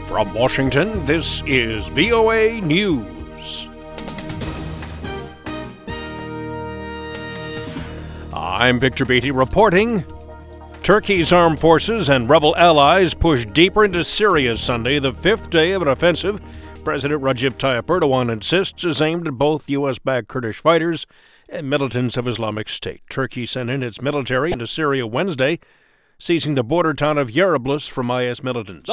From Washington, this is VOA News. I'm Victor Beatty reporting. Turkey's armed forces and rebel allies pushed deeper into Syria Sunday, the fifth day of an offensive President Recep Tayyip Erdogan insists is aimed at both U.S.-backed Kurdish fighters and militants of Islamic State. Turkey sent in its military into Syria Wednesday, seizing the border town of Yereblus from IS militants.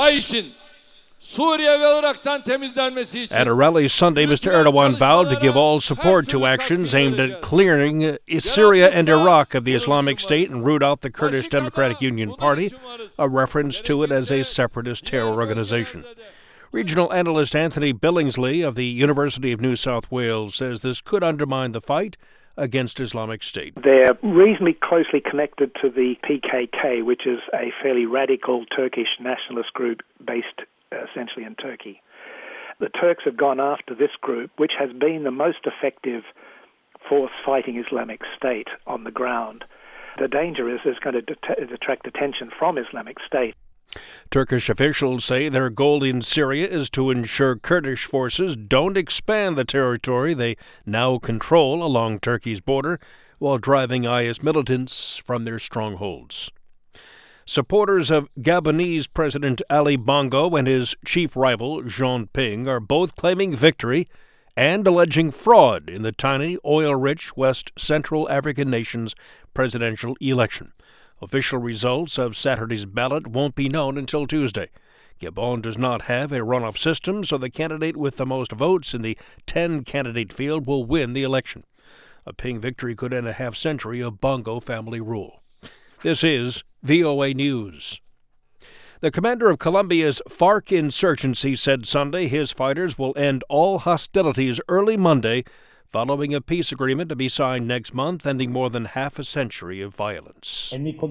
At a rally Sunday, Mr. Erdogan vowed to give all support to actions aimed at clearing Syria and Iraq of the Islamic State and root out the Kurdish Democratic Union Party, a reference to it as a separatist terror organization. Regional analyst Anthony Billingsley of the University of New South Wales says this could undermine the fight against Islamic State. They're reasonably closely connected to the PKK, which is a fairly radical Turkish nationalist group based essentially in Turkey. The Turks have gone after this group, which has been the most effective force fighting Islamic State on the ground. The danger is it's going to attract attention from Islamic State. Turkish officials say their goal in Syria is to ensure Kurdish forces don't expand the territory they now control along Turkey's border while driving IS militants from their strongholds. Supporters of Gabonese President Ali Bongo and his chief rival, Jean Ping, are both claiming victory and alleging fraud in the tiny, oil-rich West Central African nation's presidential election. Official results of Saturday's ballot won't be known until Tuesday. Gabon does not have a runoff system, so the candidate with the most votes in the 10-candidate field will win the election. A Ping victory could end a half-century of Bongo family rule. This is VOA News. The commander of Colombia's FARC insurgency said Sunday his fighters will end all hostilities early Monday, following a peace agreement to be signed next month, ending more than half a century of violence. Rodrigo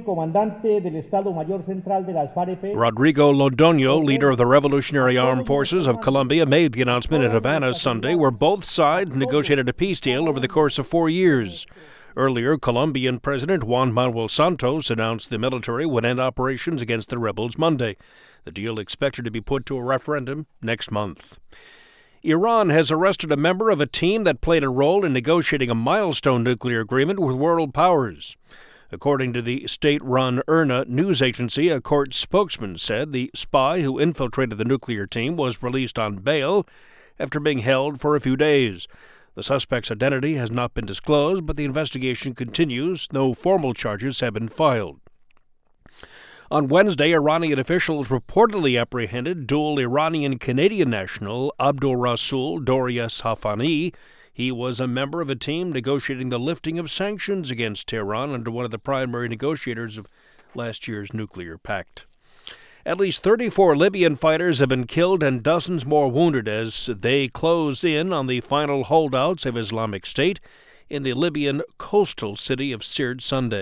Londoño, leader of the Revolutionary Armed Forces of Colombia, made the announcement in Havana Sunday, where both sides negotiated a peace deal over the course of 4 years. Earlier, Colombian President Juan Manuel Santos announced the military would end operations against the rebels Monday. The deal expected to be put to a referendum next month. Iran has arrested a member of a team that played a role in negotiating a milestone nuclear agreement with world powers. According to the state-run IRNA news agency, a court spokesman said the spy who infiltrated the nuclear team was released on bail after being held for a few days. The suspect's identity has not been disclosed, but the investigation continues. No formal charges have been filed. On Wednesday, Iranian officials reportedly apprehended dual Iranian-Canadian national Abdul Rasul Dorias Hafani. He was a member of a team negotiating the lifting of sanctions against Tehran under one of the primary negotiators of last year's nuclear pact. At least 34 Libyan fighters have been killed and dozens more wounded as they close in on the final holdouts of Islamic State in the Libyan coastal city of Sirte Sunday.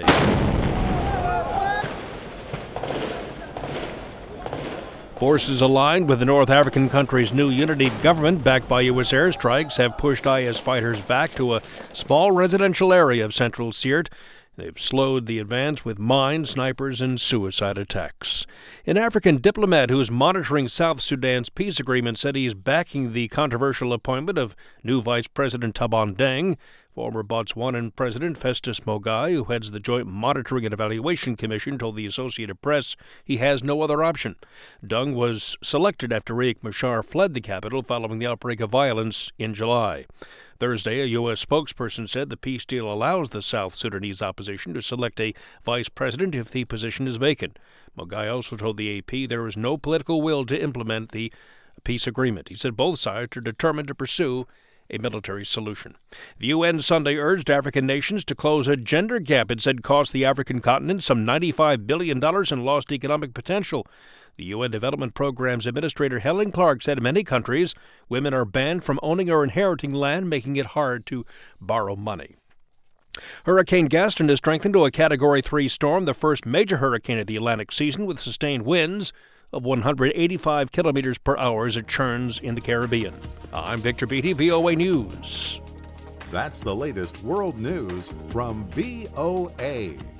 Forces aligned with the North African country's new unity government, backed by U.S. airstrikes, have pushed IS fighters back to a small residential area of central Sirte. They've slowed the advance with mines, snipers, and suicide attacks. An African diplomat who is monitoring South Sudan's peace agreement said he's backing the controversial appointment of new Vice President Taban Deng. Former Botswanan President Festus Mogae, who heads the Joint Monitoring and Evaluation Commission, told the Associated Press he has no other option. Deng was selected after Riek Machar fled the capital following the outbreak of violence in July. Thursday, a U.S. spokesperson said the peace deal allows the South Sudanese opposition to select a vice president if the position is vacant. Mogae also told the AP there is no political will to implement the peace agreement. He said both sides are determined to pursue a military solution. The UN Sunday urged African nations to close a gender gap it said cost the African continent some $95 billion in lost economic potential. The UN Development Program's Administrator Helen Clark said in many countries, women are banned from owning or inheriting land, making it hard to borrow money. Hurricane Gaston has strengthened to a Category 3 storm, the first major hurricane of the Atlantic season, with sustained winds of 185 kilometers per hour as it churns in the Caribbean. I'm Victor Beatty, VOA News. That's the latest world news from VOA.